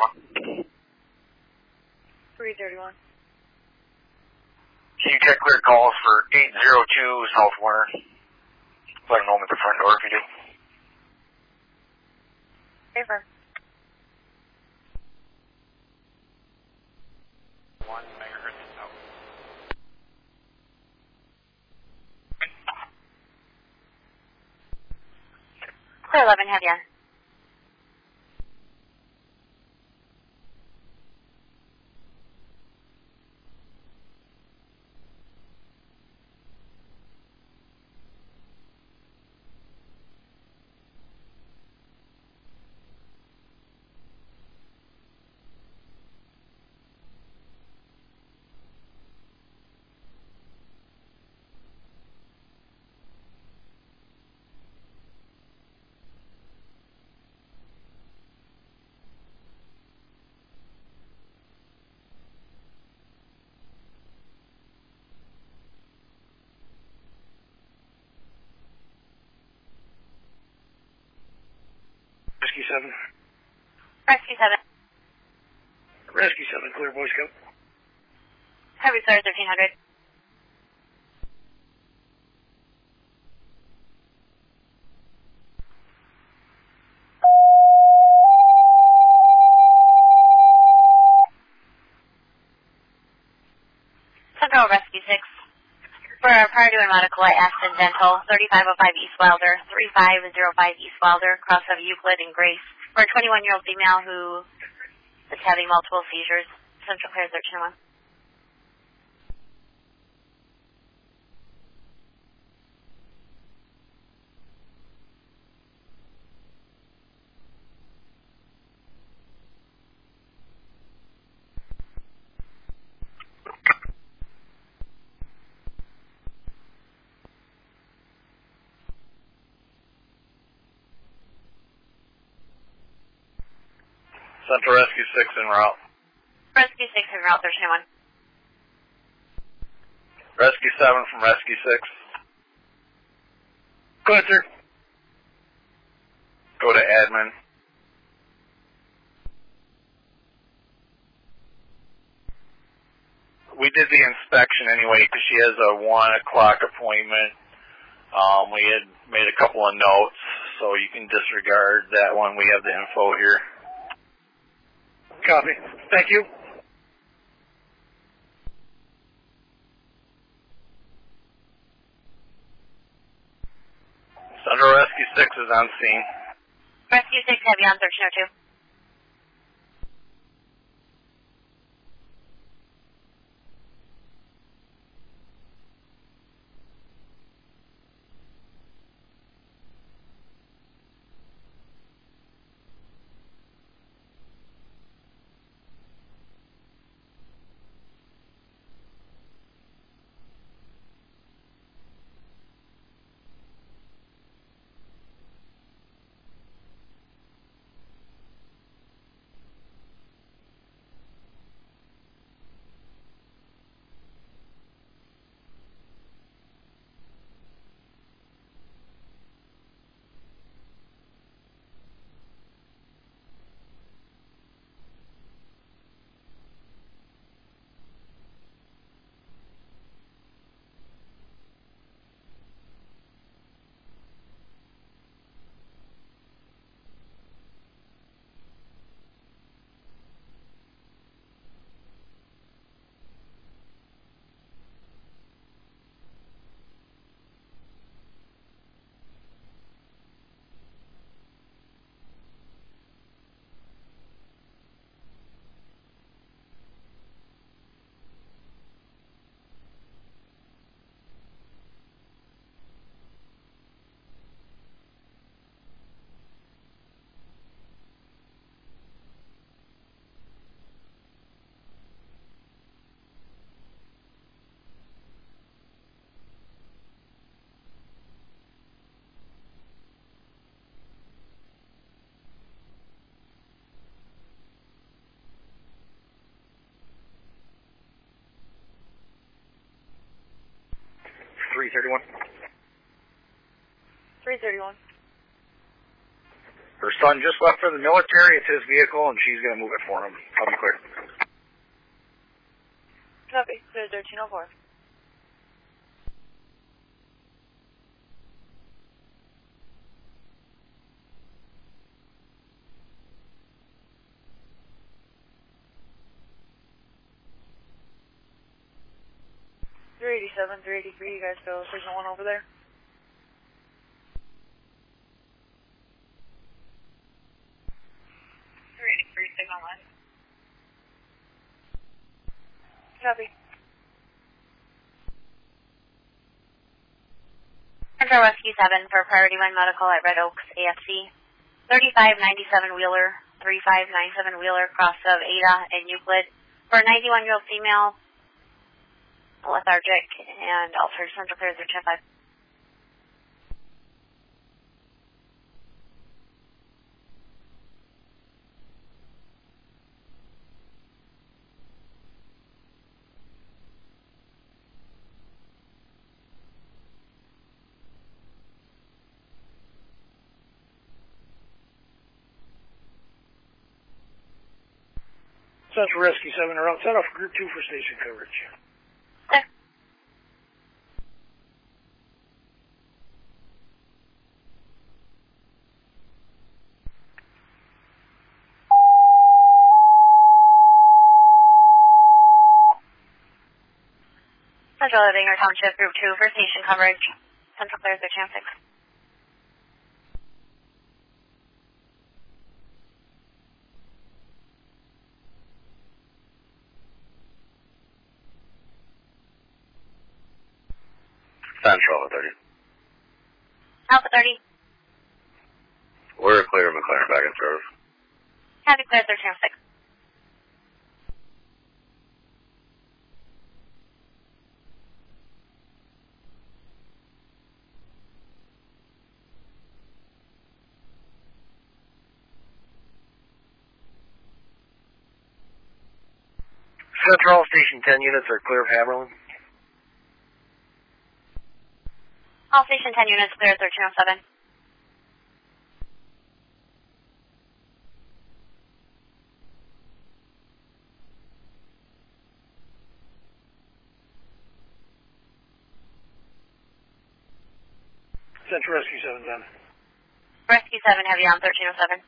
331. Can you check clear calls for 802 South Winter? Let them know I'm at the front door if you do. Favor. 1 megahertz out. Clear 11, have ya? Rescue 7. Rescue 7. Rescue 7, clear Boy Scout. Heavy Star 1300. Central Rescue 6. For prior to medical at Aston Dental, 3505 East Wilder, 3505 East Wilder, cross of Euclid and Grace, for a 21-year-old female who is having multiple seizures. Central Clear 1301. Central Rescue 6 en route. Rescue 6 en route 1301. Rescue 7 from Rescue 6. Go ahead, sir. Go to admin. We did the inspection anyway because she has a 1 o'clock appointment. We had made a couple of notes, so you can disregard that one. We have the info here. Copy. Thank you. Central Rescue 6 is on scene. Rescue 6 heavy on 1302. Her son just left for the military. It's his vehicle, and she's going to move it for him. I'll be clear. Copy. Clear 1304. .387, 383, you guys go signal 1 over there. Signal 1. Copy. Central Rescue 7 for Priority 1 Medical at Red Oaks, AFC. 3597 Wheeler, 3597 Wheeler, cross of Ada and Euclid. For a 91-year-old female, lethargic and altered central clear 1305. Central Rescue 7 are out. Set off Group 2 for station coverage. Okay. Central Dinger Township Group 2 for station coverage. Central clear 1306. Central 30. Alpha 30. We're clear, McLaren, back in service. County clear 1306. Central Station 10 units are clear of Haberlin. All Station 10 units clear 1307. Central Rescue 7 done. Rescue 7 heavy on 1307.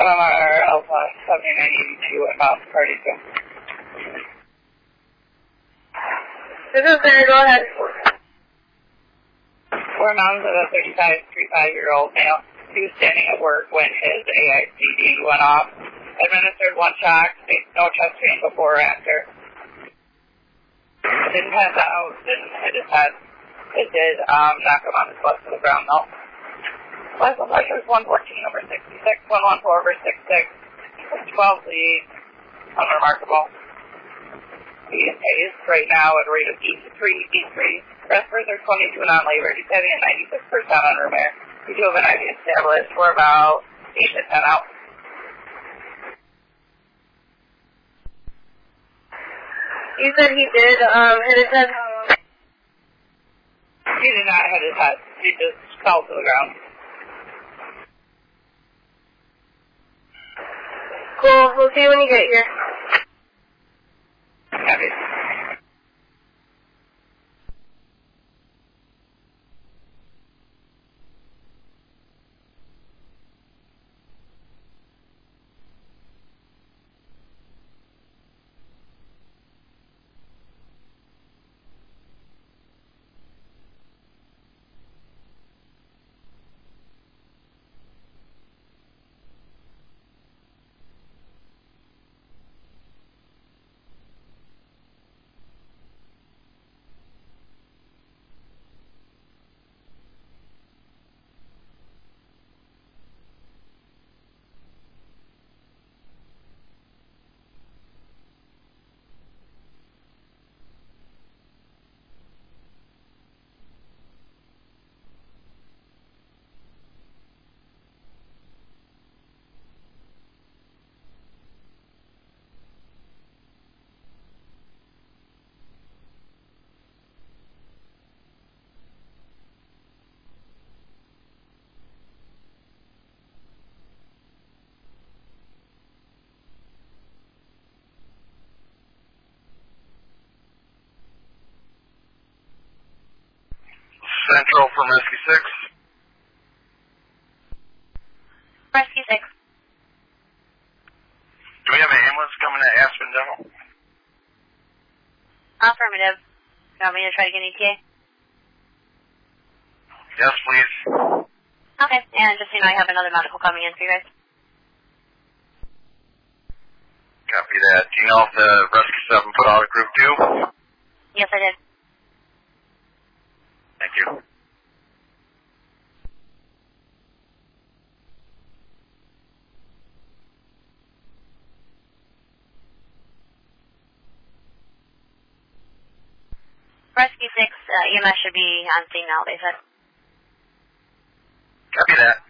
them are Alpha 7982 at Mountain Party 2. This is Sarah, go ahead. Four Mountains of a 35-year-old male. He was standing at work when his AICD went off. Administered one shock, no chest pain before or after. Didn't pass out, didn't hit his head. It did knock him on his butt to the ground though. Plasma pressure is 114 over 66, 114 over 66, 12 leads, unremarkable. He is paced right now at a rate of E3. Respirators are 22 non-labored. He's having a 96% on room air. We do have an IV established. We're about 8 to 10 out. You said he did hit his head. He did not hit his head. He just fell to the ground. Cool. We'll see you when you get here. Copy. Central from Rescue 6. Rescue 6. Do we have an ambulance coming to Aspen Dental? Affirmative. You want me to try to get an ETA? Yes, please. Okay, and just so you know, I have another medical coming in for you guys. Copy that. Do you know if the Rescue 7 put out a group 2? Yes, I did. Thank you. Rescue 6, EMS should be on scene now, they said. Copy that.